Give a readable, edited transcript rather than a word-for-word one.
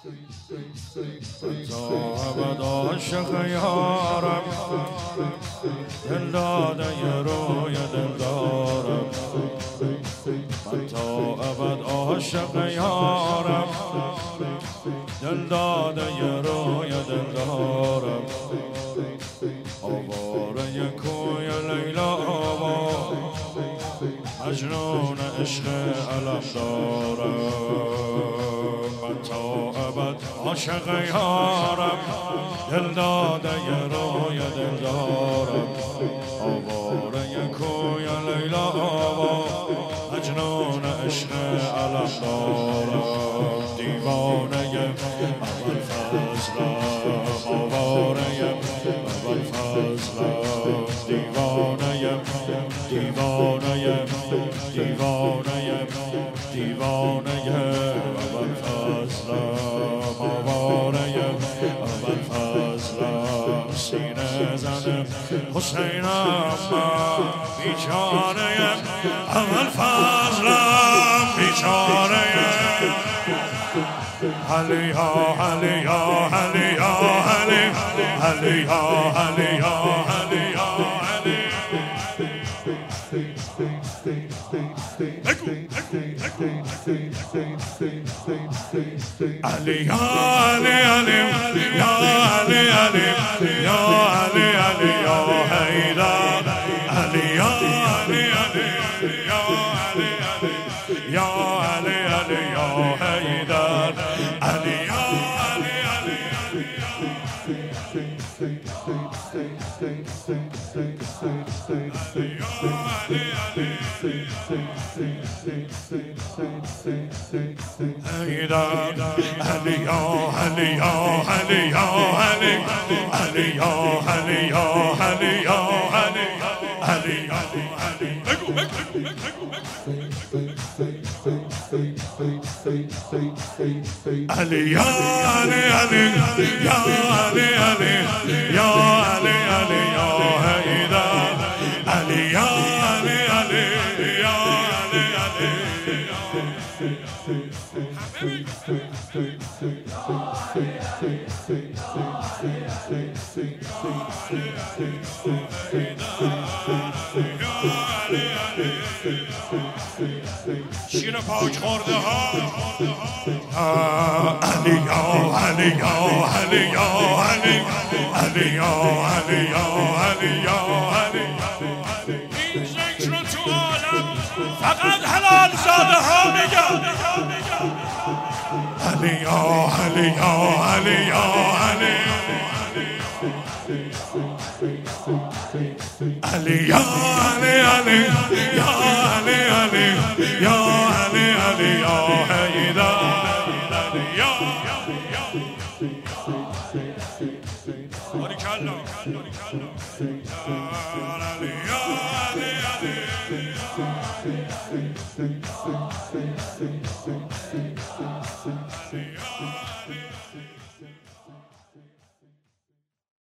تا ابد عاشق یارم، دل داده روی دل دارم. من تا ابد عاشق یارم، دل داده روی دل دارم. آواره کوی لیلا با مجنون عشق علم دارم. من تا ابد عاشق یارم، دل داده روی دل دارم. آواره کوی لیلا با مجنون عشق علم دارم. دیوانه اول فضلم، آواره اول فضلم. دیوانه دیوانه دیوانه دیوانه اول فضلم، آواره اول فضلم. سینه زن حسینم من، بیچاره اول فضلم، بیچاره. علی ها علی ها علی ها علی علی ها علی ها علی ها علی. علی یا علی علی یا علی علی یا علی علی یا حیدر. علی یا علی علی یا علی علی یا علی علی یا حیدر. علی یا علی علی شیر پاک خورده ها. علی یا علی یا علی یا علی علی یا علی یا علی یا علی. این ذکر رو تو عالم فقط حلال زاده ها میگن. علی یا علی یا علی یا علی علی یا علی علی یا علی علی یا علی علی یا حیدر. یا باریکالله علی علی.